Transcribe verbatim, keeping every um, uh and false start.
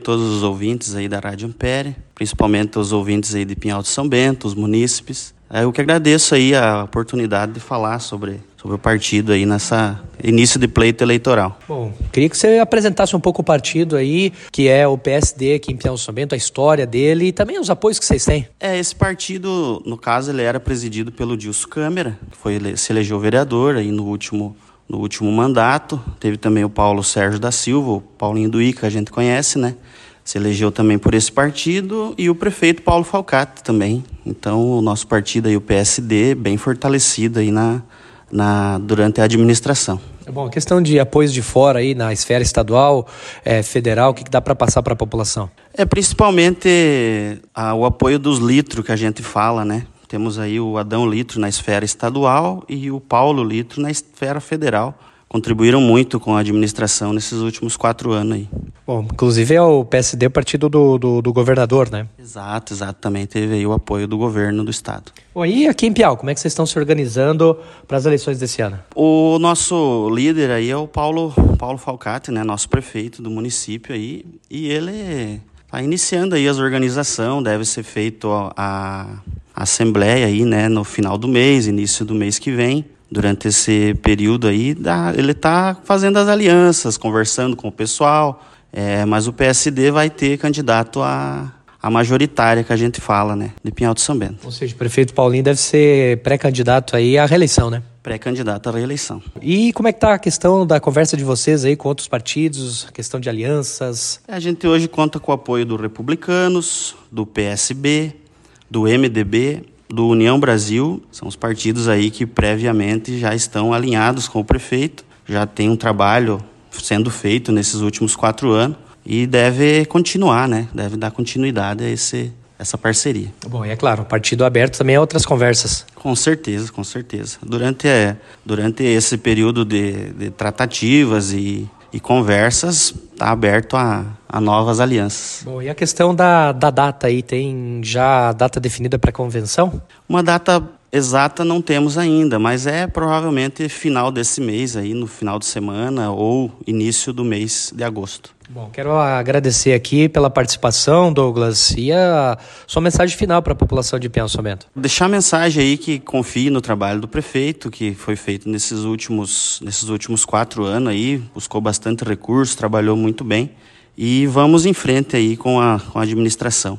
Todos os ouvintes aí da Rádio Ampere, principalmente os ouvintes aí de Pinhal de São Bento, os munícipes. Eu que agradeço aí a oportunidade de falar sobre, sobre o partido aí nessa início de pleito eleitoral. Bom, queria que você apresentasse um pouco o partido aí, que é o P S D aqui em Pinhal de São Bento, a história dele e também os apoios que vocês têm. É, esse partido, no caso, ele era presidido pelo Dilso Câmara, que foi, se elegeu vereador aí no último, no último mandato. Teve também o Paulo Sérgio da Silva, o Paulinho do I, que a gente conhece, né? Se elegeu também por esse partido, e o prefeito Paulo Falcati também. Então, o nosso partido aí, o P S D, bem fortalecido aí na, na, durante a administração. Bom, a questão de apoios de fora aí na esfera estadual, é, federal, o que, que dá para passar para a população? É principalmente a, o apoio dos Litro que a gente fala, né? Temos aí o Adão Litro na esfera estadual e o Paulo Litro na esfera federal. Contribuíram muito com a administração nesses últimos quatro anos aí. Bom, inclusive é o P S D o partido do, do, do governador, né? Exato, exato. Também teve aí o apoio do governo do estado. Bom, e aqui em Piau, como é que vocês estão se organizando para as eleições desse ano? O nosso líder aí é o Paulo, Paulo Falcati, né? Nosso prefeito do município aí. E ele está iniciando aí as organizações, deve ser feito a, a assembleia aí, né? No final do mês, início do mês que vem. Durante esse período aí, ele está fazendo as alianças, conversando com o pessoal, é, mas o P S D vai ter candidato a, a majoritária, que a gente fala, né, de Pinhal de São Bento. Ou seja, o prefeito Paulinho deve ser pré-candidato aí à reeleição, né? Pré-candidato à reeleição. E como é que está a questão da conversa de vocês aí com outros partidos, a questão de alianças? A gente hoje conta com o apoio do Republicanos, do P S B, do M D B, do União Brasil. São os partidos aí que previamente já estão alinhados com o prefeito, já tem um trabalho sendo feito nesses últimos quatro anos e deve continuar, né? Deve dar continuidade a esse, essa parceria. Bom, e é claro, o partido aberto também a outras conversas. Com certeza, com certeza. Durante, é, durante esse período de, de tratativas e, e conversas, está aberto a, a novas alianças. Bom, e a questão da, da data aí, tem já a data definida para a convenção? Uma data exata não temos ainda, mas é provavelmente final desse mês, aí, no final de semana ou início do mês de agosto. Bom, quero agradecer aqui pela participação, Douglas, e a sua mensagem final para a população de Pinhal de São Bento. Deixar a mensagem aí que confie no trabalho do prefeito, que foi feito nesses últimos, nesses últimos quatro anos aí, buscou bastante recurso, trabalhou muito bem, e vamos em frente aí com a, com a administração.